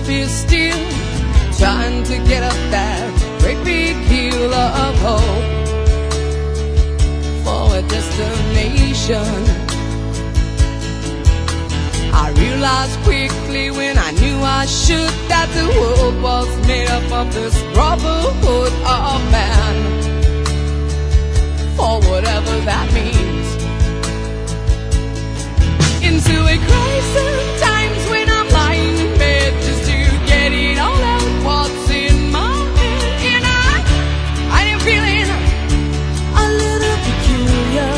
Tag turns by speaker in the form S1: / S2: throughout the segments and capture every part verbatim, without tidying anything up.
S1: life is still trying to get up that great big hill of hope for a destination. I realized quickly when I knew I should that the world was made up of this brotherhood of man, for whatever that means. Into a crisis times when I'm lying in bed just to get it all out what's in my head, and I, I am feeling a little peculiar.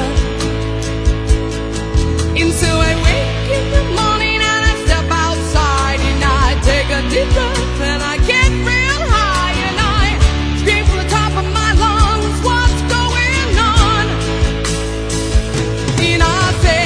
S1: Into a wake in the morning and I step outside and I take a deep breath and I get real high and I scream from the top of my lungs, what's going on? And I say,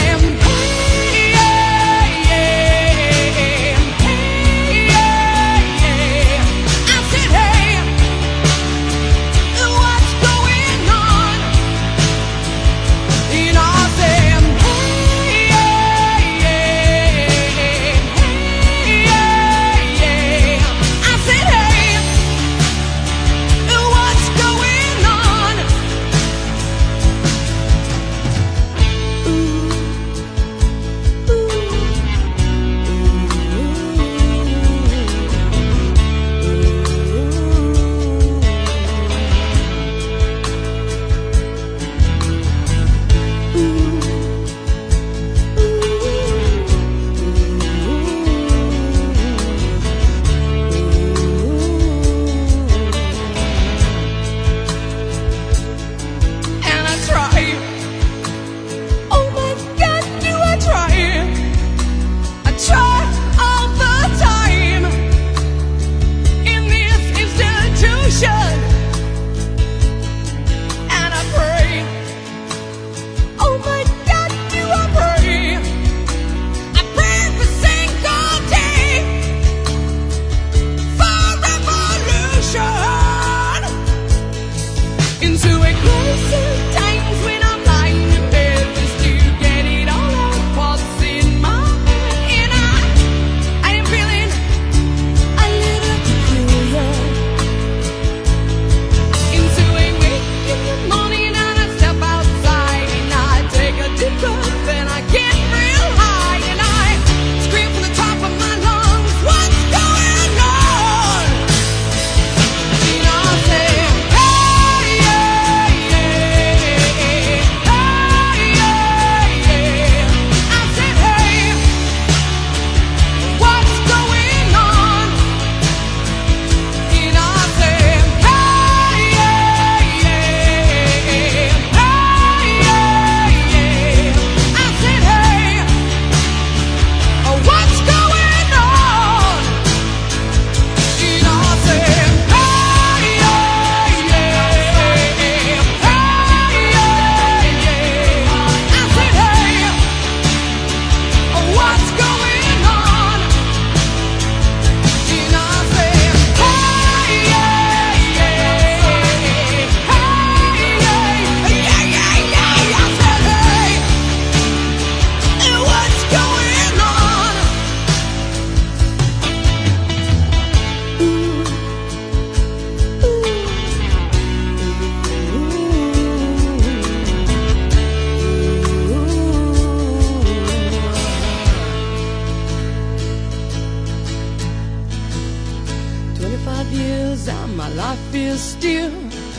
S1: years and my life is still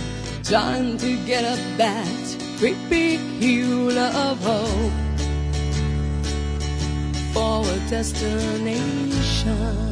S1: trying to get up that great big hill of hope for a destination.